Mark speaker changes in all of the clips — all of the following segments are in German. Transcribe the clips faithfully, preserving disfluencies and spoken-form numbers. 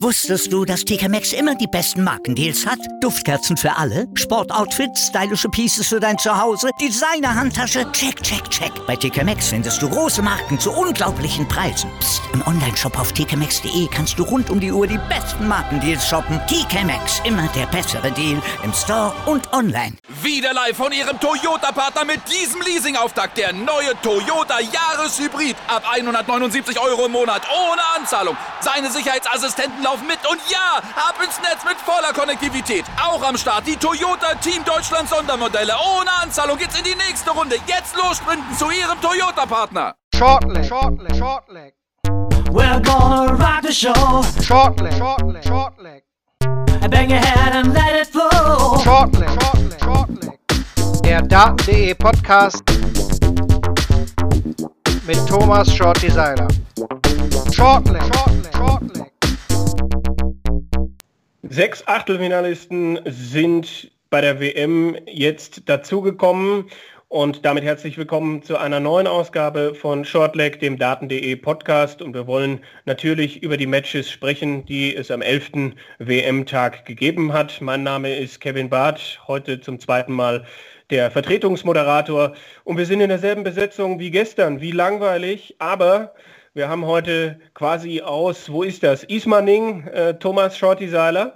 Speaker 1: Wusstest du, dass T K Maxx immer die besten Markendeals hat? Duftkerzen für alle, Sportoutfits, stylische Pieces für dein Zuhause, Designer-Handtasche, check, check, check. Bei T K Maxx findest du große Marken zu unglaublichen Preisen. Psst. Im Onlineshop auf t k maxx punkt d e kannst du rund um die Uhr die besten Markendeals shoppen. T K Maxx, immer der bessere Deal im Store und online.
Speaker 2: Wieder live von Ihrem Toyota-Partner mit diesem Leasing-Auftakt. Der neue Toyota Jahreshybrid. Ab hundertneunundsiebzig Euro im Monat ohne Anzahlung. Seine Sicherheitsassistenten laufen mit und ja, ab ins Netz mit voller Konnektivität. Auch am Start die Toyota Team Deutschland Sondermodelle. Ohne Anzahlung geht's in die nächste Runde. Jetzt los sprinten zu Ihrem Toyota-Partner.
Speaker 3: Shortleg, Shortleg, Shortleg.
Speaker 4: We're gonna rock the show.
Speaker 3: Shortleg, Shortleg, Shortleg.
Speaker 4: Bang your head and let it flow.
Speaker 3: Shortleg, Shortleg, Shortleg. Der Daten.de Podcast mit Thomas Shorty Seiler. Shortleg, Shortleg, Shortleg.
Speaker 5: Sechs Achtelfinalisten sind bei der W M jetzt dazugekommen und damit herzlich willkommen zu einer neuen Ausgabe von Shortleg, dem Daten.de Podcast, und wir wollen natürlich über die Matches sprechen, die es am elften W M-Tag gegeben hat. Mein Name ist Kevin Barth, heute zum zweiten Mal der Vertretungsmoderator, und wir sind in derselben Besetzung wie gestern. Wie langweilig, aber wir haben heute quasi aus, wo ist das? Ismaning, äh, Thomas Shorty Seiler.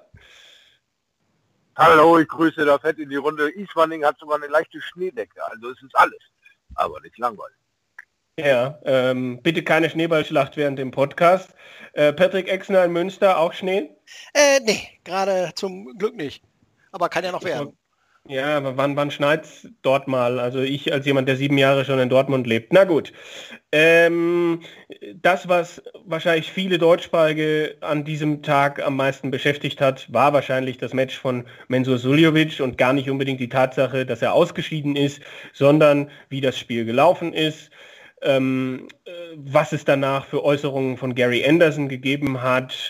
Speaker 6: Hallo, ich grüße da fett in die Runde. Ismaning hat sogar eine leichte Schneedecke, also es ist alles, aber nicht langweilig.
Speaker 5: Ja, ähm, bitte keine Schneeballschlacht während dem Podcast. Äh, Patrick Exner in Münster, auch Schnee?
Speaker 3: Äh, nee, gerade zum Glück nicht. Aber kann ja noch werden.
Speaker 5: Ja, aber wann, wann schneit's dort mal? Also ich als jemand, der sieben Jahre schon in Dortmund lebt. Na gut. Ähm, das, was wahrscheinlich viele Deutschsprachige an diesem Tag am meisten beschäftigt hat, war wahrscheinlich das Match von Mensur Suljovic und gar nicht unbedingt die Tatsache, dass er ausgeschieden ist, sondern wie das Spiel gelaufen ist, ähm, was es danach für Äußerungen von Gary Anderson gegeben hat.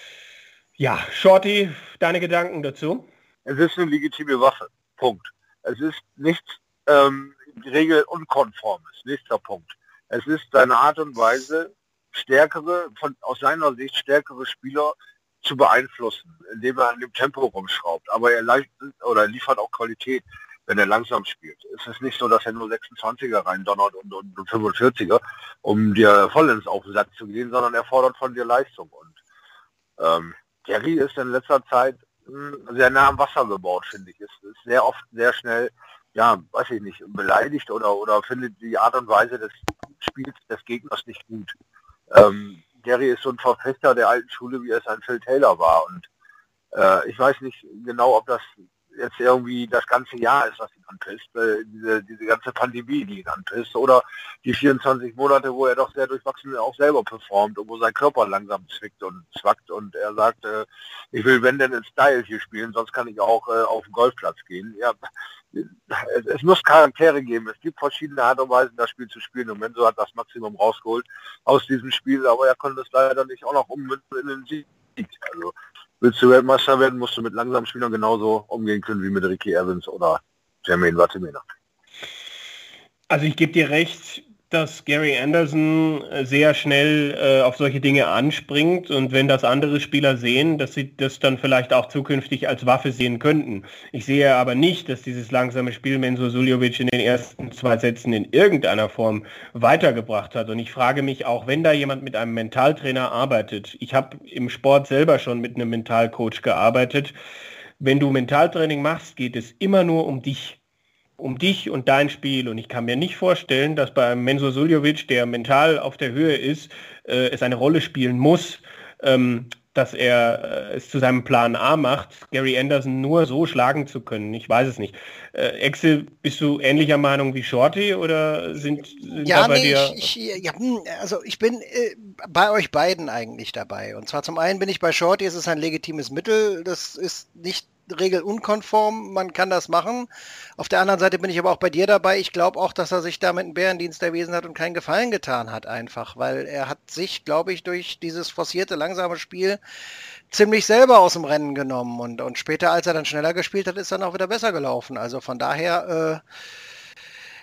Speaker 5: Ja, Shorty, deine Gedanken dazu?
Speaker 6: Es ist eine legitime Waffe. Punkt. Es ist nichts ähm, regelunkonformes, nächster Punkt. Es ist seine Art und Weise, stärkere, von, aus seiner Sicht stärkere Spieler zu beeinflussen, indem er an dem Tempo rumschraubt. Aber er leistet oder liefert auch Qualität, wenn er langsam spielt. Es ist nicht so, dass er nur sechsundzwanziger rein donnert und, und, und fünfundvierziger, um dir vollends auf den Sack zu gehen, sondern er fordert von dir Leistung. Und ähm, Gary ist in letzter Zeit sehr nah am Wasser gebaut, finde ich. Es ist sehr oft sehr schnell, ja, weiß ich nicht, beleidigt oder oder findet die Art und Weise des Spiels des Gegners nicht gut. Ähm, Gary ist so ein Verfechter der alten Schule, wie es ein Phil Taylor war. Und äh, ich weiß nicht genau, ob das jetzt irgendwie das ganze Jahr ist, was ihn anpisst, äh, diese, diese ganze Pandemie, die ihn anpisst, oder die vierundzwanzig Monate, wo er doch sehr durchwachsen auch selber performt und wo sein Körper langsam zwickt und zwackt und er sagt, äh, ich will wenn denn in Style hier spielen, sonst kann ich auch äh, auf den Golfplatz gehen. Ja, es, es muss Charaktere geben, es gibt verschiedene Art und Weisen, das Spiel zu spielen, und Mensur hat das Maximum rausgeholt aus diesem Spiel, aber er konnte es leider nicht auch noch ummünzen in den Sieg. Also willst du Weltmeister werden, musst du mit langsamen Spielern genauso umgehen können wie mit Ricky Evans oder Jermaine Vatimena.
Speaker 5: Also ich gebe dir recht, dass Gary Anderson sehr schnell äh, auf solche Dinge anspringt, und wenn das andere Spieler sehen, dass sie das dann vielleicht auch zukünftig als Waffe sehen könnten. Ich sehe aber nicht, dass dieses langsame Spiel Mensur Suljovic in den ersten zwei Sätzen in irgendeiner Form weitergebracht hat. Und ich frage mich auch, wenn da jemand mit einem Mentaltrainer arbeitet, ich habe im Sport selber schon mit einem Mentalcoach gearbeitet, wenn du Mentaltraining machst, geht es immer nur um dich. um dich und dein Spiel, und ich kann mir nicht vorstellen, dass bei einem Mensur Suljovic, der mental auf der Höhe ist, äh, es eine Rolle spielen muss, ähm, dass er äh, es zu seinem Plan A macht, Gary Anderson nur so schlagen zu können. Ich weiß es nicht. Äh, Exe, bist du ähnlicher Meinung wie Shorty, oder sind, sind
Speaker 3: ja,
Speaker 5: da bei
Speaker 3: nee,
Speaker 5: dir...
Speaker 3: Ich, ich, ja, also ich bin äh, bei euch beiden eigentlich dabei. Und zwar zum einen bin ich bei Shorty, es ist ein legitimes Mittel, das ist nicht regelunkonform, man kann das machen. Auf der anderen Seite bin ich aber auch bei dir dabei. Ich glaube auch, dass er sich damit einen Bärendienst erwiesen hat und keinen Gefallen getan hat einfach, weil er hat sich, glaube ich, durch dieses forcierte, langsame Spiel ziemlich selber aus dem Rennen genommen, und, und später, als er dann schneller gespielt hat, ist dann auch wieder besser gelaufen. Also von daher, äh,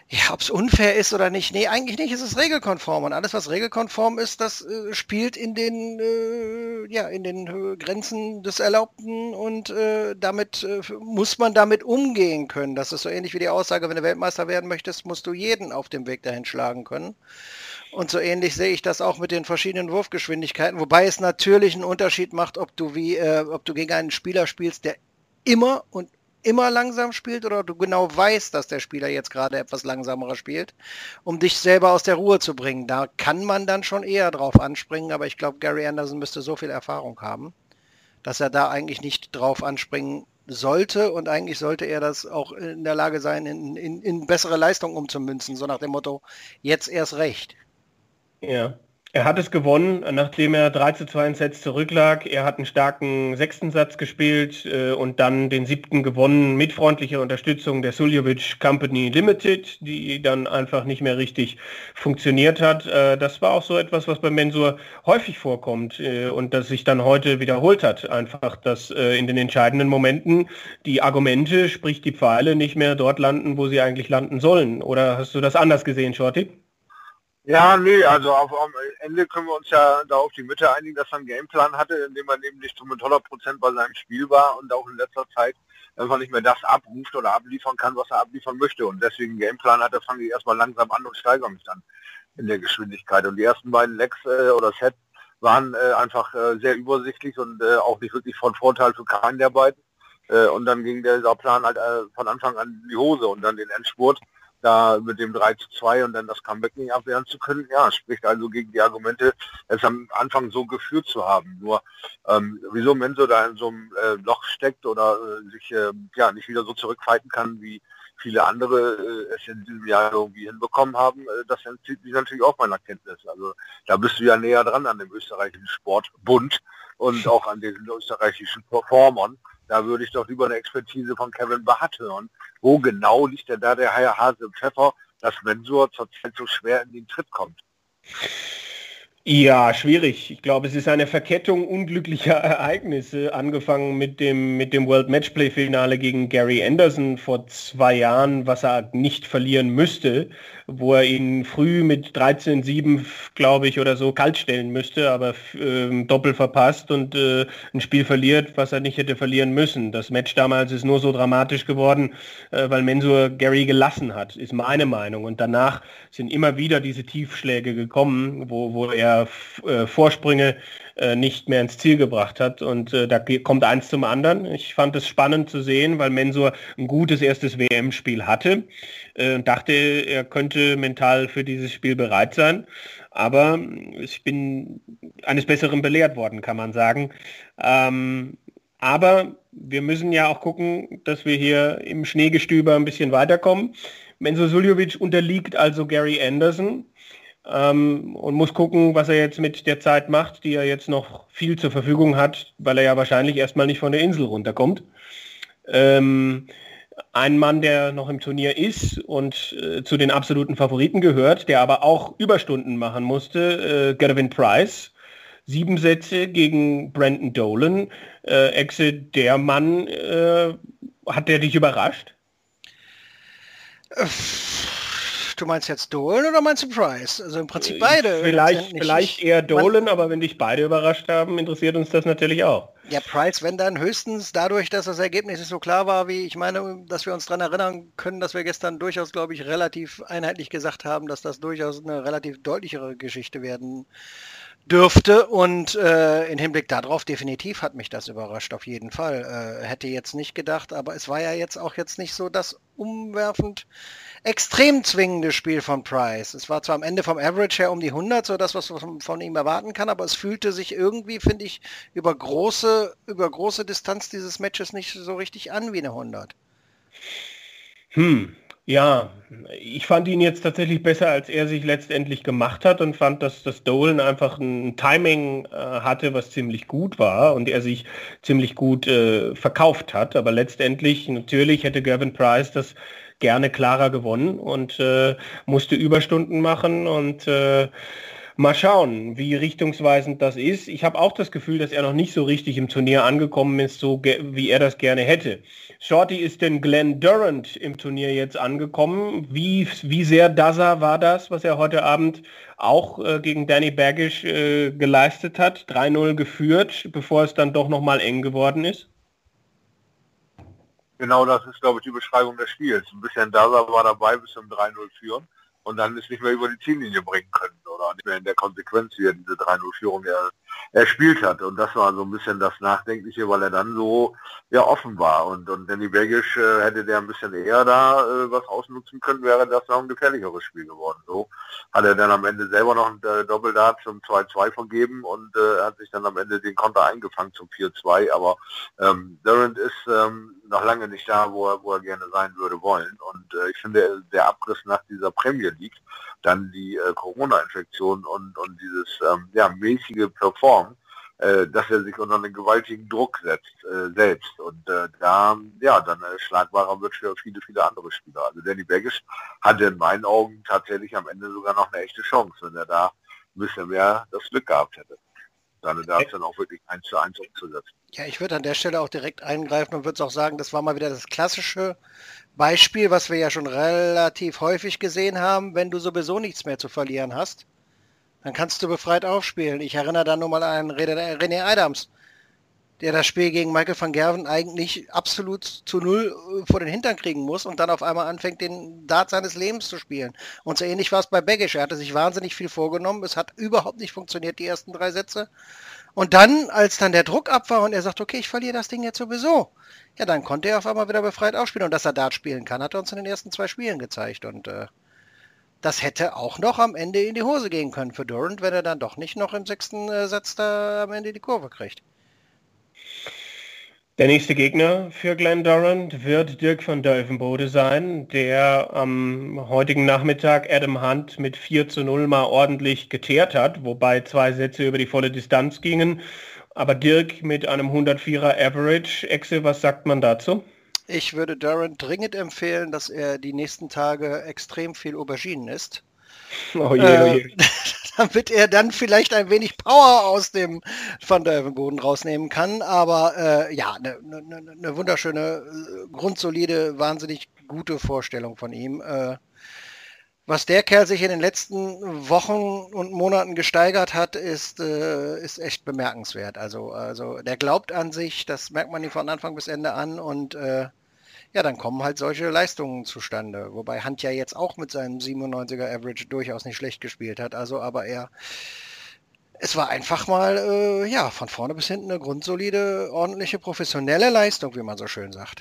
Speaker 3: Ja, ob es unfair ist oder nicht. Nee, eigentlich nicht. Es ist regelkonform. Und alles, was regelkonform ist, das äh, spielt in den, äh, ja, in den äh, Grenzen des Erlaubten und äh, damit äh, muss man damit umgehen können. Das ist so ähnlich wie die Aussage, wenn du Weltmeister werden möchtest, musst du jeden auf dem Weg dahin schlagen können. Und so ähnlich sehe ich das auch mit den verschiedenen Wurfgeschwindigkeiten, wobei es natürlich einen Unterschied macht, ob du wie, äh, ob du gegen einen Spieler spielst, der immer und immer langsam spielt oder du genau weißt, dass der Spieler jetzt gerade etwas langsamerer spielt, um dich selber aus der Ruhe zu bringen. Da kann man dann schon eher drauf anspringen, aber ich glaube, Gary Anderson müsste so viel Erfahrung haben, dass er da eigentlich nicht drauf anspringen sollte und eigentlich sollte er das auch in der Lage sein, in, in, in bessere Leistung umzumünzen, so nach dem Motto, jetzt erst recht.
Speaker 5: Ja. Er hat es gewonnen, nachdem er drei zu zwei in Sets zurücklag. Er hat einen starken sechsten Satz gespielt äh, und dann den siebten gewonnen mit freundlicher Unterstützung der Suljovic Company Limited, die dann einfach nicht mehr richtig funktioniert hat. Äh, das war auch so etwas, was bei Mensur häufig vorkommt äh, und das sich dann heute wiederholt hat. Einfach, dass äh, in den entscheidenden Momenten die Argumente, sprich die Pfeile, nicht mehr dort landen, wo sie eigentlich landen sollen. Oder hast du das anders gesehen, Shorty?
Speaker 6: Ja, nee, also auf, am Ende können wir uns ja da auf die Mitte einigen, dass er einen Gameplan hatte, in dem man eben nicht so mit hundert Prozent bei seinem Spiel war und auch in letzter Zeit einfach nicht mehr das abruft oder abliefern kann, was er abliefern möchte. Und deswegen einen Gameplan hatte, fange ich erstmal langsam an und steigere mich dann in der Geschwindigkeit. Und die ersten beiden Legs äh, oder Sets waren äh, einfach äh, sehr übersichtlich und äh, auch nicht wirklich von Vorteil für keinen der beiden. Äh, und dann ging dieser Plan halt äh, von Anfang an in die Hose und dann den Endspurt da mit dem drei zu zwei und dann das Comeback nicht abwehren zu können, ja, spricht also gegen die Argumente, es am Anfang so geführt zu haben. Nur, ähm, wieso Mensur da in so einem äh, Loch steckt oder äh, sich äh, ja nicht wieder so zurückfighten kann, wie viele andere äh, es in diesem Jahr irgendwie hinbekommen haben, äh, das entzieht sich natürlich auch meiner Kenntnis. Also da bist du ja näher dran an dem österreichischen Sportbund und auch an den österreichischen Performern. Da würde ich doch lieber eine Expertise von Kevin Barth hören. Wo genau liegt denn da der Hase im Pfeffer, dass Mensur zurzeit so schwer in den Tritt kommt?
Speaker 5: Ja, schwierig. Ich glaube, es ist eine Verkettung unglücklicher Ereignisse, angefangen mit dem, mit dem World Matchplay-Finale gegen Gary Anderson vor zwei Jahren, was er nicht verlieren müsste, wo er ihn früh mit dreizehn sieben, glaube ich, oder so kalt stellen müsste, aber äh, doppelt verpasst und äh, ein Spiel verliert, was er nicht hätte verlieren müssen. Das Match damals ist nur so dramatisch geworden, äh, weil Mensur Gary gelassen hat, ist meine Meinung. Und danach sind immer wieder diese Tiefschläge gekommen, wo, wo er äh, Vorsprünge äh, nicht mehr ins Ziel gebracht hat. Und äh, da kommt eins zum anderen. Ich fand es spannend zu sehen, weil Mensur ein gutes erstes W M-Spiel hatte äh, und dachte, er könnte mental für dieses Spiel bereit sein. Aber ich bin eines Besseren belehrt worden, kann man sagen. Ähm, aber wir müssen ja auch gucken, dass wir hier im Schneegestöber ein bisschen weiterkommen. Mensur Suljovic unterliegt also Gary Anderson ähm, und muss gucken, was er jetzt mit der Zeit macht, die er jetzt noch viel zur Verfügung hat, weil er ja wahrscheinlich erstmal nicht von der Insel runterkommt. Ähm, ein Mann, der noch im Turnier ist und äh, zu den absoluten Favoriten gehört, der aber auch Überstunden machen musste, äh, Gervin Price. Sieben Sätze gegen Brandon Dolan. Äh, Exe, der Mann, äh, hat der dich überrascht?
Speaker 3: Du meinst jetzt Dolan oder meinst du Price? Also im Prinzip beide.
Speaker 5: Vielleicht, vielleicht eher Dolan, man, aber wenn dich beide überrascht haben, interessiert uns das natürlich auch.
Speaker 3: Ja, Price, wenn dann höchstens dadurch, dass das Ergebnis nicht so klar war, wie ich meine, dass wir uns daran erinnern können, dass wir gestern durchaus, glaube ich, relativ einheitlich gesagt haben, dass das durchaus eine relativ deutlichere Geschichte werden dürfte und äh, in Hinblick darauf definitiv hat mich das überrascht, auf jeden Fall. Äh, hätte jetzt nicht gedacht, aber es war ja jetzt auch jetzt nicht so das umwerfend extrem zwingende Spiel von Price. Es war zwar am Ende vom Average her um die hundert, so das, was man von ihm erwarten kann, aber es fühlte sich irgendwie, finde ich, über große, über große Distanz dieses Matches nicht so richtig an wie eine hundert.
Speaker 5: Hm. Ja, ich fand ihn jetzt tatsächlich besser, als er sich letztendlich gemacht hat und fand, dass das Dolan einfach ein Timing äh, hatte, was ziemlich gut war und er sich ziemlich gut äh, verkauft hat. Aber letztendlich, natürlich hätte Gervin Price das gerne klarer gewonnen und äh, musste Überstunden machen und äh, Mal schauen, wie richtungsweisend das ist. Ich habe auch das Gefühl, dass er noch nicht so richtig im Turnier angekommen ist, so wie er das gerne hätte. Shorty, ist denn Glenn Durrant im Turnier jetzt angekommen? Wie, wie sehr Daza war das, was er heute Abend auch äh, gegen Danny Baggish äh, geleistet hat? drei null geführt, bevor es dann doch nochmal eng geworden ist?
Speaker 6: Genau, das ist, glaube ich, die Beschreibung des Spiels. Ein bisschen Daza war dabei bis zum drei null führen. Und dann ist nicht mehr über die Ziellinie bringen können oder nicht mehr in der Konsequenz, wie er diese drei null Führung er, erspielt hat. Und das war so ein bisschen das Nachdenkliche, weil er dann so ja offen war. Und, und Danny Baggish äh, hätte der ein bisschen eher da äh, was ausnutzen können, wäre das noch ein gefährlicheres Spiel geworden. So hat er dann am Ende selber noch ein äh, Doppeldart zum zwei zwei vergeben und äh, hat sich dann am Ende den Konter eingefangen zum vier zwei. Aber ähm, Durrant ist ähm, noch lange nicht da, wo er, wo er gerne sein würde wollen. Und äh, ich finde, der Abriss nach dieser Premier League, dann die äh, Corona-Infektion und, und dieses ähm, ja, mäßige Perform, äh, dass er sich unter einen gewaltigen Druck setzt äh, selbst. Und äh, da ja dann äh, schlagbarer wird für viele, viele andere Spieler. Also Danny Baggish hatte in meinen Augen tatsächlich am Ende sogar noch eine echte Chance, wenn er da ein bisschen mehr das Glück gehabt hätte. Dann da dann auch wirklich eins zu eins umzusetzen.
Speaker 3: Ja, ich würde an der Stelle auch direkt eingreifen und würde auch sagen, das war mal wieder das klassische Beispiel, was wir ja schon relativ häufig gesehen haben. Wenn du sowieso nichts mehr zu verlieren hast, dann kannst du befreit aufspielen. Ich erinnere da nur mal an René Adams, der das Spiel gegen Michael van Gerwen eigentlich absolut zu null vor den Hintern kriegen muss und dann auf einmal anfängt, den Dart seines Lebens zu spielen. Und so ähnlich war es bei Baggish. Er hatte sich wahnsinnig viel vorgenommen. Es hat überhaupt nicht funktioniert, die ersten drei Sätze. Und dann, als dann der Druck ab war und er sagt, okay, ich verliere das Ding jetzt sowieso, ja, dann konnte er auf einmal wieder befreit aufspielen. Und dass er Dart spielen kann, hat er uns in den ersten zwei Spielen gezeigt. Und äh, das hätte auch noch am Ende in die Hose gehen können für Durrant, wenn er dann doch nicht noch im sechsten äh, Satz da am Ende die Kurve kriegt.
Speaker 5: Der nächste Gegner für Glenn Durrant wird Dirk van Duijvenbode sein, der am heutigen Nachmittag Adam Hunt mit vier zu null mal ordentlich geteert hat, wobei zwei Sätze über die volle Distanz gingen. Aber Dirk mit einem hundertvierer Average. Exe, was sagt man dazu?
Speaker 3: Ich würde Durrant dringend empfehlen, dass er die nächsten Tage extrem viel Auberginen isst.
Speaker 5: Oh je, oh je.
Speaker 3: Äh, damit er dann vielleicht ein wenig Power aus dem Van Duijvenbode rausnehmen kann. Aber äh, ja, eine ne, ne, ne wunderschöne, grundsolide, wahnsinnig gute Vorstellung von ihm. Äh, was der Kerl sich in den letzten Wochen und Monaten gesteigert hat, ist, äh, ist echt bemerkenswert. Also, also der glaubt an sich, das merkt man ihm von Anfang bis Ende an und äh, ja, dann kommen halt solche Leistungen zustande. Wobei Hunt ja jetzt auch mit seinem siebenundneunziger Average durchaus nicht schlecht gespielt hat. Also, aber er, es war einfach mal, äh, ja, von vorne bis hinten eine grundsolide, ordentliche, professionelle Leistung, wie man so schön sagt.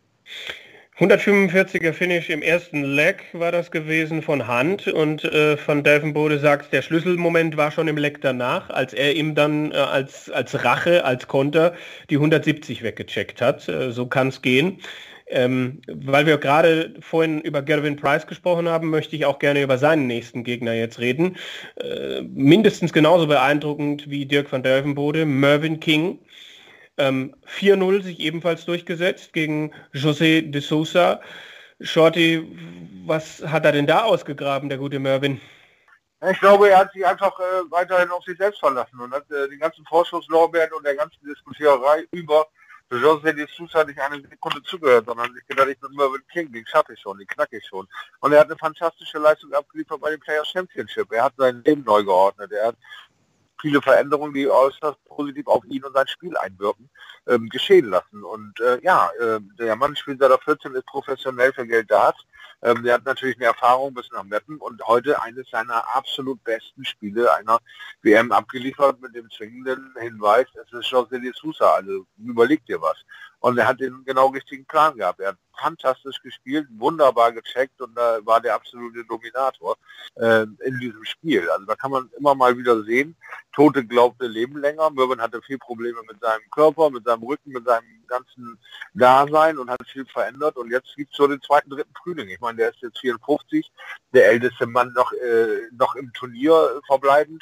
Speaker 5: hundertfünfundvierziger Finish im ersten Leg war das gewesen von Hunt und äh, Van Duijvenbode sagt, der Schlüsselmoment war schon im Leg danach, als er ihm dann äh, als, als Rache, als Konter die hundertsiebzig weggecheckt hat. Äh, so kann es gehen. Ähm, weil wir gerade vorhin über Gervin Price gesprochen haben, möchte ich auch gerne über seinen nächsten Gegner jetzt reden. Äh, mindestens genauso beeindruckend wie Dirk van Duijvenbode, Mervyn King. Ähm, vier null sich ebenfalls durchgesetzt gegen José de Sousa. Shorty, was hat er denn da ausgegraben, der gute Mervyn?
Speaker 6: Ich glaube, er hat sich einfach äh, weiterhin auf sich selbst verlassen und hat äh, den ganzen Vorschusslorbeeren und der ganzen Diskutiererei über José de Sousa nicht eine Sekunde zugehört, sondern ich gedacht, ich bin Mervyn King, den schaffe ich schon, den knacke ich schon. Und er hat eine fantastische Leistung abgeliefert bei dem Players Championship. Er hat sein Leben neu geordnet. Er hat viele Veränderungen, die äußerst positiv auf ihn und sein Spiel einwirken, ähm, geschehen lassen. Und äh, ja, äh, der Mann spielt seit er vierzehn, ist professionell für Geld Dart. Ähm, der hat natürlich eine Erfahrung bis nach Meppen und heute eines seiner absolut besten Spiele einer W M abgeliefert mit dem zwingenden Hinweis, es ist José de Sousa, also überleg dir was. Und er hat den genau richtigen Plan gehabt. Er hat fantastisch gespielt, wunderbar gecheckt und da war der absolute Dominator äh, in diesem Spiel. Also da kann man immer mal wieder sehen, Tote glaubte leben länger. Mervyn hatte viel Probleme mit seinem Körper, mit seinem Rücken, mit seinem ganzen Dasein und hat viel verändert. Und jetzt gibt es so den zweiten, dritten Frühling. Ich meine, der ist jetzt vierundfünfzig, der älteste Mann noch, äh, noch im Turnier verbleibend.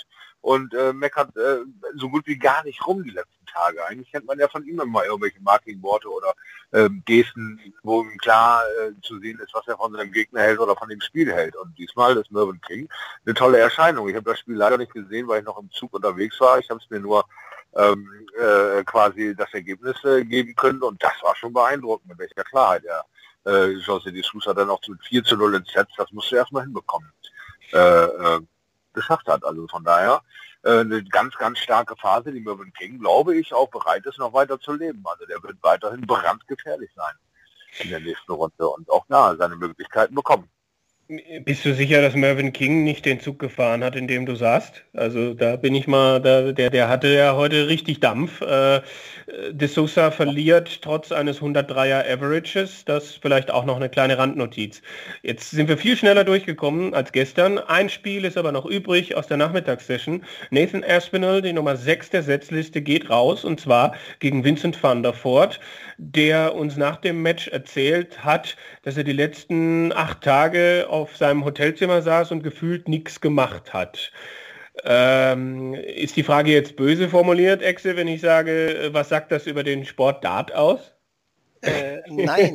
Speaker 6: und äh, meckert äh, so gut wie gar nicht rum die letzten Tage. Eigentlich kennt man ja von ihm immer irgendwelche Marketingworte oder ähm, Gesten, wo ihm klar äh, zu sehen ist, was er von seinem Gegner hält oder von dem Spiel hält. Und diesmal ist Mervyn King eine tolle Erscheinung. Ich habe das Spiel leider nicht gesehen, weil ich noch im Zug unterwegs war. Ich habe es mir nur ähm, äh, quasi das Ergebnis äh, geben können und das war schon beeindruckend, mit welcher Klarheit er äh, José de Sousa dann auch mit vier zu null ins Set, das musst du erstmal hinbekommen, äh, äh, geschafft hat. Also von daher äh, eine ganz, ganz starke Phase, die Mervyn King, glaube ich, auch bereit ist, noch weiter zu leben. Also der wird weiterhin brandgefährlich sein in der nächsten Runde und auch da seine Möglichkeiten bekommen.
Speaker 5: Bist du sicher, dass Mervyn King nicht den Zug gefahren hat, in dem du saßt? Also da bin ich mal, da, der, der hatte ja heute richtig Dampf. Äh, de Sousa verliert trotz eines hundertdreier Averages, das vielleicht auch noch eine kleine Randnotiz. Jetzt sind wir viel schneller durchgekommen als gestern. Ein Spiel ist aber noch übrig aus der Nachmittagssession. Nathan Aspinall, die Nummer sechs der Setzliste, geht raus und zwar gegen Vincent van der Voort, der uns nach dem Match erzählt hat, dass er die letzten acht Tage auf seinem Hotelzimmer saß und gefühlt nichts gemacht hat. Ähm, ist die Frage jetzt böse formuliert, Exe, wenn ich sage, was sagt das über den Sport Dart aus?
Speaker 3: Äh, nein.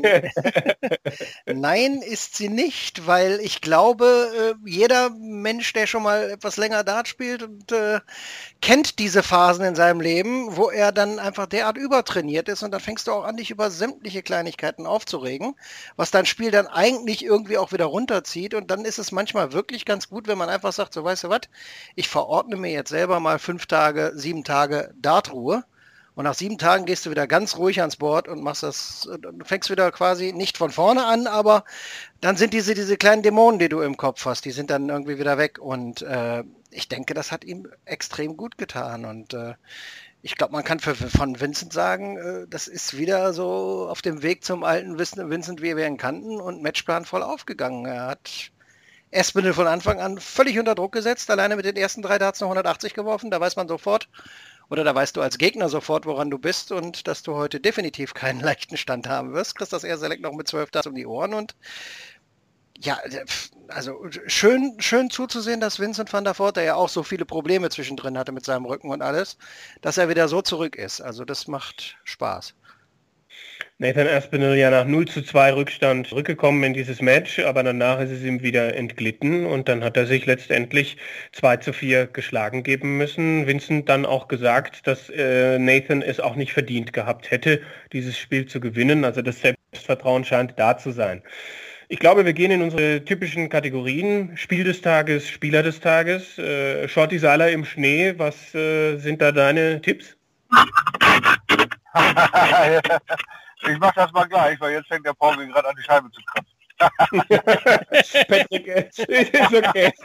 Speaker 3: Nein ist sie nicht, weil ich glaube, äh, jeder Mensch, der schon mal etwas länger Dart spielt und äh, kennt diese Phasen in seinem Leben, wo er dann einfach derart übertrainiert ist und dann fängst du auch an, dich über sämtliche Kleinigkeiten aufzuregen, was dein Spiel dann eigentlich irgendwie auch wieder runterzieht und dann ist es manchmal wirklich ganz gut, wenn man einfach sagt, so weißt du was, ich verordne mir jetzt selber mal fünf Tage, sieben Tage Dartruhe. Und nach sieben Tagen gehst du wieder ganz ruhig ans Board und machst das, du fängst wieder quasi nicht von vorne an, aber dann sind diese, diese kleinen Dämonen, die du im Kopf hast, die sind dann irgendwie wieder weg. Und äh, ich denke, das hat ihm extrem gut getan. Und äh, ich glaube, man kann für, von Vincent sagen, äh, das ist wieder so auf dem Weg zum alten Vincent, wie wir ihn kannten, und Matchplan voll aufgegangen. Er hat Aspinall von Anfang an völlig unter Druck gesetzt, alleine mit den ersten drei Darts noch hundertachtzig geworfen, da weiß man sofort, oder da weißt du als Gegner sofort, woran du bist und dass du heute definitiv keinen leichten Stand haben wirst. Kriegst das Air Select noch mit zwölf Darts um die Ohren und ja, also schön, schön zuzusehen, dass Vincent van der Voort, der ja auch so viele Probleme zwischendrin hatte mit seinem Rücken und alles, dass er wieder so zurück ist. Also das macht Spaß.
Speaker 5: Nathan Aspinall ja nach null zu zwei Rückstand zurückgekommen in dieses Match, aber danach ist es ihm wieder entglitten und dann hat er sich letztendlich zwei zu vier geschlagen geben müssen. Vincent dann auch gesagt, dass äh, Nathan es auch nicht verdient gehabt hätte, dieses Spiel zu gewinnen. Also das Selbstvertrauen scheint da zu sein. Ich glaube, wir gehen in unsere typischen Kategorien. Spiel des Tages, Spieler des Tages, äh, Shorty Seiler im Schnee. Was äh, sind da deine Tipps?
Speaker 6: Ich mach das mal gleich, weil jetzt fängt der Paul gerade an, die Scheibe zu kratzen.
Speaker 5: Patrick, ist okay.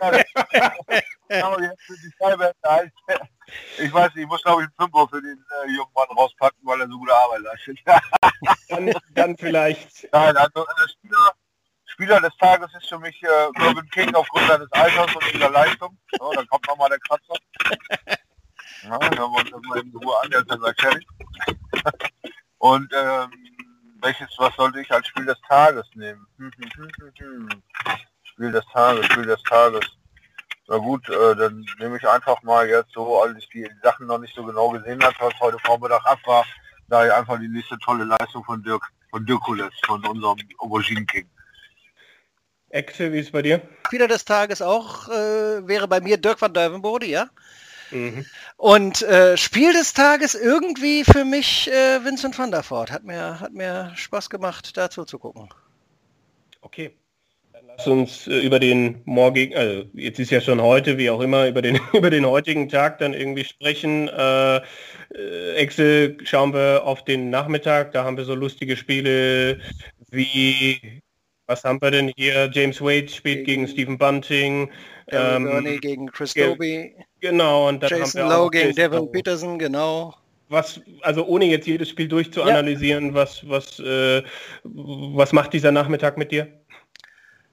Speaker 6: Die Scheibe ich weiß nicht, ich muss glaube ich einen Fünfer für den äh, jungen Mann rauspacken, weil er so gute Arbeit leistet.
Speaker 5: dann, dann vielleicht.
Speaker 6: Nein, also der Spieler, Spieler des Tages ist für mich äh, Mervyn King aufgrund seines Alters und dieser Leistung. So, dann kommt nochmal der Kratzer. Ja, hören wir uns das mal in Ruhe an, der ist dann gleich fertig. Und ähm, welches, was sollte ich als Spiel des Tages nehmen? Hm, hm, hm, hm, hm. Spiel des Tages, Spiel des Tages. Na gut, äh, dann nehme ich einfach mal jetzt so, als ich die Sachen noch nicht so genau gesehen habe, was heute Vormittag ab war, da ich einfach die nächste tolle Leistung von Dirk, von Dirkules, von unserem Aubergine King.
Speaker 5: Exe, wie ist es bei dir?
Speaker 3: Spieler des Tages auch äh, wäre bei mir Dirk van Duivenbode, ja.
Speaker 5: Mhm.
Speaker 3: Und äh, Spiel des Tages irgendwie für mich äh, Vincent van der Voort. Hat mir, hat mir Spaß gemacht, dazu zu gucken.
Speaker 5: Okay. Dann lass uns äh, über den morgigen, also jetzt ist ja schon heute, wie auch immer, über den über den heutigen Tag dann irgendwie sprechen. Äh, äh, Exe, schauen wir auf den Nachmittag, da haben wir so lustige Spiele wie, was haben wir denn hier? James Wade spielt gegen, gegen Stephen Bunting.
Speaker 3: Darryl Gurney gegen Chris Dobey.
Speaker 5: Genau, und dann
Speaker 3: Jason
Speaker 5: haben wir
Speaker 3: Lowe
Speaker 5: auch
Speaker 3: gegen
Speaker 5: Jason
Speaker 3: Devin
Speaker 5: Lowe.
Speaker 3: Peterson, genau.
Speaker 5: Was, also ohne jetzt jedes Spiel durchzuanalysieren, ja. was, was, äh, was macht dieser Nachmittag mit dir?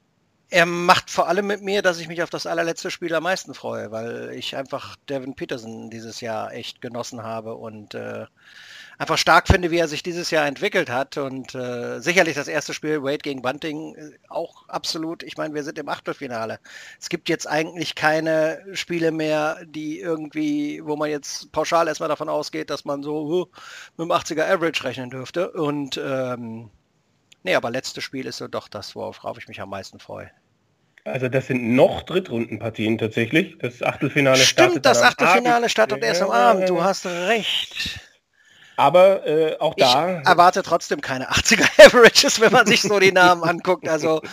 Speaker 3: Er macht vor allem mit mir, dass ich mich auf das allerletzte Spiel am meisten freue, weil ich einfach Devin Peterson dieses Jahr echt genossen habe und äh, einfach stark finde, wie er sich dieses Jahr entwickelt hat. Und äh, sicherlich das erste Spiel, Wade gegen Bunting, auch absolut. Ich meine, wir sind im Achtelfinale. Es gibt jetzt eigentlich keine Spiele mehr, die irgendwie, wo man jetzt pauschal erstmal davon ausgeht, dass man so uh, mit dem achtziger Average rechnen dürfte. Und ähm, nee, aber letztes Spiel ist so doch das, worauf ich mich am meisten freue.
Speaker 5: Also das sind noch Drittrundenpartien tatsächlich. Das Achtelfinale
Speaker 3: Stimmt,
Speaker 5: startet
Speaker 3: das
Speaker 5: am
Speaker 3: Achtelfinale
Speaker 5: Abend.
Speaker 3: startet erst am Abend. Du hast recht.
Speaker 5: Aber äh, auch da...
Speaker 3: Ich erwarte trotzdem keine achtziger Averages, wenn man sich so die Namen anguckt. Also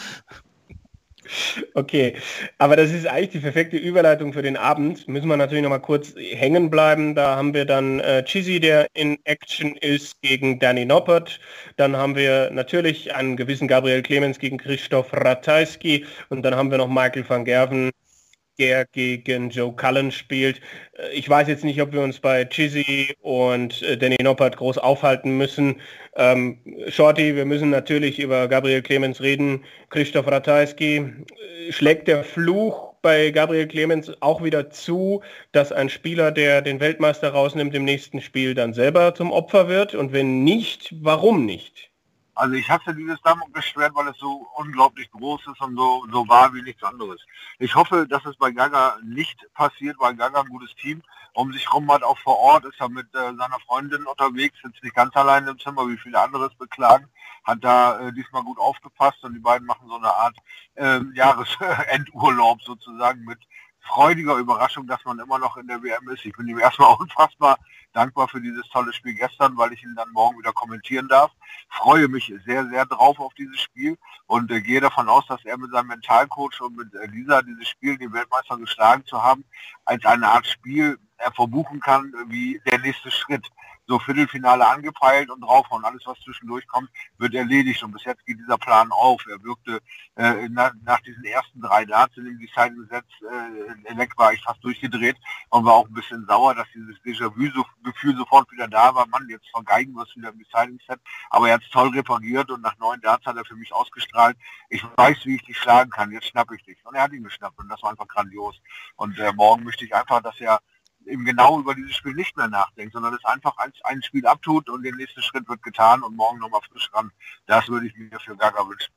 Speaker 5: Okay, aber das ist eigentlich die perfekte Überleitung für den Abend. Müssen wir natürlich noch mal kurz hängen bleiben. Da haben wir dann äh, Chizzy, der in Action ist gegen Danny Noppert. Dann haben wir natürlich einen gewissen Gabriel Clemens gegen Krzysztof Ratajski. Und dann haben wir noch Michael van Gerven, der gegen Joe Cullen spielt. Ich weiß jetzt nicht, ob wir uns bei Chizzy und äh, Danny Noppert groß aufhalten müssen. Ähm, Shorty, wir müssen natürlich über Gabriel Clemens reden. Krzysztof Ratajski, äh, schlägt der Fluch bei Gabriel Clemens auch wieder zu, dass ein Spieler, der den Weltmeister rausnimmt, im nächsten Spiel dann selber zum Opfer wird? Und wenn nicht, warum nicht?
Speaker 6: Also ich hasse dieses Damoklesschwert, weil es so unglaublich groß ist und so, so wahr wie nichts anderes. Ich hoffe, dass es bei Gaga nicht passiert, weil Gaga ein gutes Team um sich rum hat, auch vor Ort ist er mit äh, seiner Freundin unterwegs, sitzt nicht ganz allein im Zimmer, wie viele andere es beklagen, hat da äh, diesmal gut aufgepasst und die beiden machen so eine Art äh, Jahresendurlaub sozusagen mit freudiger Überraschung, dass man immer noch in der W M ist. Ich bin ihm erstmal unfassbar dankbar für dieses tolle Spiel gestern, weil ich ihn dann morgen wieder kommentieren darf. Freue mich sehr, sehr drauf auf dieses Spiel und äh, gehe davon aus, dass er mit seinem Mentalcoach und mit äh, Lisa dieses Spiel, den Weltmeister geschlagen zu haben, als eine Art Spiel er verbuchen kann, wie der nächste Schritt. So Viertelfinale angepeilt und draufhauen. Alles, was zwischendurch kommt, wird erledigt. Und bis jetzt geht dieser Plan auf. Er wirkte äh, nach, nach diesen ersten drei Darts, in dem die Zeit gesetzt, äh, Leck war ich fast durchgedreht und war auch ein bisschen sauer, dass dieses Déjà-vu-Gefühl sofort wieder da war. Mann, jetzt vergeigen wir es wieder im Deciding-Set. Aber er hat es toll repariert und nach neun Darts hat er für mich ausgestrahlt. Ich weiß, wie ich dich schlagen kann. Jetzt schnappe ich dich. Und er hat ihn geschnappt und das war einfach grandios. Und äh, morgen möchte ich einfach, dass er eben genau über dieses Spiel nicht mehr nachdenkt, sondern es einfach ein, ein Spiel abtut und der nächste Schritt wird getan und morgen nochmal frisch ran. Das würde ich mir für Gaga wünschen.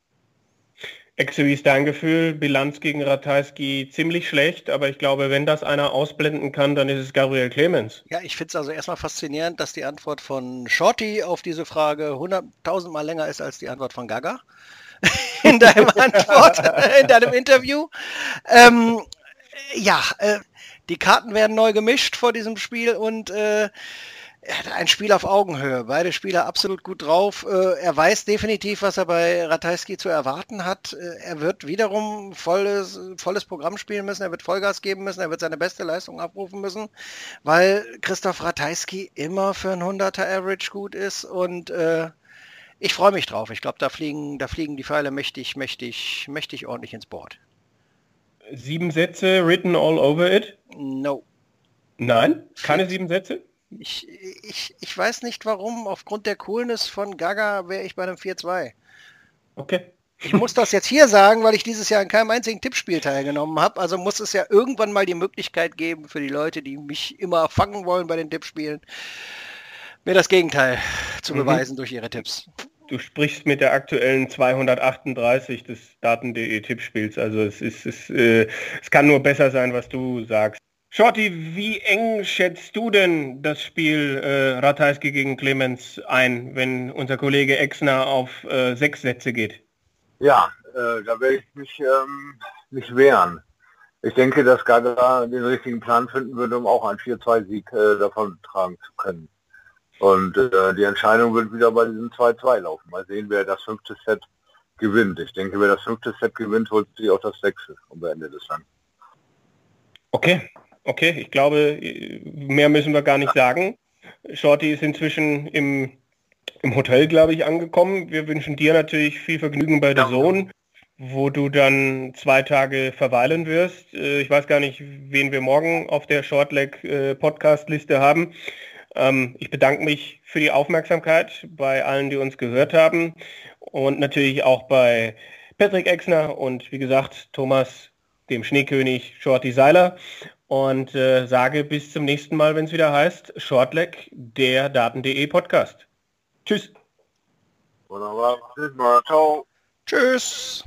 Speaker 5: Exe, wie ist dein Gefühl? Bilanz gegen Ratajski ziemlich schlecht, aber ich glaube, wenn das einer ausblenden kann, dann ist es Gabriel Clemens.
Speaker 3: Ja, ich finde es also erstmal faszinierend, dass die Antwort von Shorty auf diese Frage hunderttausend Mal länger ist als die Antwort von Gaga in deinem Antwort, in deinem Interview. Ähm, ja, äh, die Karten werden neu gemischt vor diesem Spiel und äh, ein Spiel auf Augenhöhe. Beide Spieler absolut gut drauf. Äh, er weiß definitiv, was er bei Ratajski zu erwarten hat. Äh, er wird wiederum volles, volles Programm spielen müssen. Er wird Vollgas geben müssen. Er wird seine beste Leistung abrufen müssen, weil Krzysztof Ratajski immer für ein hunderter Average gut ist und äh, ich freue mich drauf. Ich glaube, da fliegen, da fliegen die Pfeile mächtig, mächtig, mächtig ordentlich ins Board.
Speaker 5: Sieben Sätze written all over it?
Speaker 3: No.
Speaker 5: Nein? Keine sieben Sätze?
Speaker 3: Ich, ich, ich weiß nicht warum. Aufgrund der Coolness von Gaga wäre ich bei einem vier zwei.
Speaker 5: Okay.
Speaker 3: Ich muss das jetzt hier sagen, weil ich dieses Jahr in keinem einzigen Tippspiel teilgenommen habe. Also muss es ja irgendwann mal die Möglichkeit geben für die Leute, die mich immer fangen wollen bei den Tippspielen, mir das Gegenteil zu mhm. beweisen durch ihre Tipps.
Speaker 5: Du sprichst mit der aktuellen zweihundertachtunddreißig des Daten.de Tippspiels. Also es ist, es, äh, es kann nur besser sein, was du sagst. Shorty, wie eng schätzt du denn das Spiel äh, Ratajski gegen Clemens ein, wenn unser Kollege Exner auf äh, sechs Sätze geht?
Speaker 6: Ja, äh, da werde ich mich ähm, nicht wehren. Ich denke, dass Gaga den richtigen Plan finden würde, um auch einen vier zwei Sieg äh, davon tragen zu können. Und äh, die Entscheidung wird wieder bei diesem zwei zwei laufen. Mal sehen, wer das fünfte Set gewinnt. Ich denke, wer das fünfte Set gewinnt, holt sich auch das sechste und beendet es dann.
Speaker 5: Okay, okay. Ich glaube, mehr müssen wir gar nicht sagen. Shorty ist inzwischen im, im Hotel, glaube ich, angekommen. Wir wünschen dir natürlich viel Vergnügen bei der Zone, wo du dann zwei Tage verweilen wirst. Ich weiß gar nicht, wen wir morgen auf der Shortleg-Podcast-Liste haben. Ich bedanke mich für die Aufmerksamkeit bei allen, die uns gehört haben und natürlich auch bei Patrick Exner und wie gesagt Thomas, dem Schneekönig Shorty Seiler. Und äh, sage bis zum nächsten Mal, wenn es wieder heißt Shortleg, der Daten.de Podcast. Tschüss.
Speaker 6: Wunderbar. Bis mal. Ciao.
Speaker 3: Tschüss.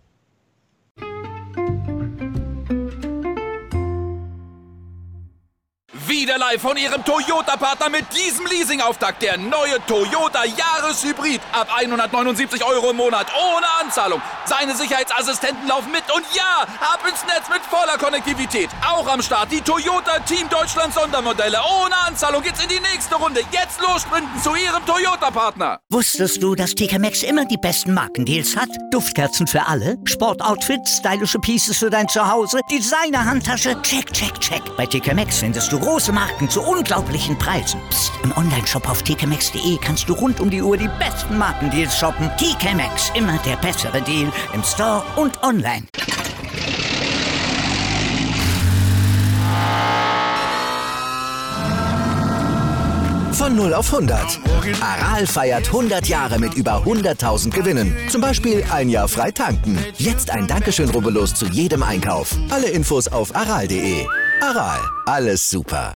Speaker 2: Wieder live von Ihrem Toyota-Partner mit diesem Leasing-Auftakt. Der neue Toyota Jahreshybrid. Ab hundertneunundsiebzig Euro im Monat. Ohne Anzahlung. Seine Sicherheitsassistenten laufen mit. Und ja, ab ins Netz mit voller Konnektivität. Auch am Start die Toyota Team Deutschland Sondermodelle. Ohne Anzahlung geht's in die nächste Runde. Jetzt los sprinten zu Ihrem Toyota-Partner.
Speaker 1: Wusstest du, dass T K Maxx immer die besten Markendeals hat? Duftkerzen für alle, Sportoutfits, stylische Pieces für dein Zuhause, Designer-Handtasche, check, check, check. Bei T K Maxx findest du große Marken zu unglaublichen Preisen. Psst. Im Onlineshop auf t k maxx punkt de kannst du rund um die Uhr die besten Markendeals shoppen. T K Maxx, immer der bessere Deal im Store und online.
Speaker 7: Von null auf hundert. Aral feiert hundert Jahre mit über hunderttausend Gewinnen. Zum Beispiel ein Jahr frei tanken. Jetzt ein Dankeschön, rubbellos zu jedem Einkauf. Alle Infos auf aral punkt de. Aral, alles super.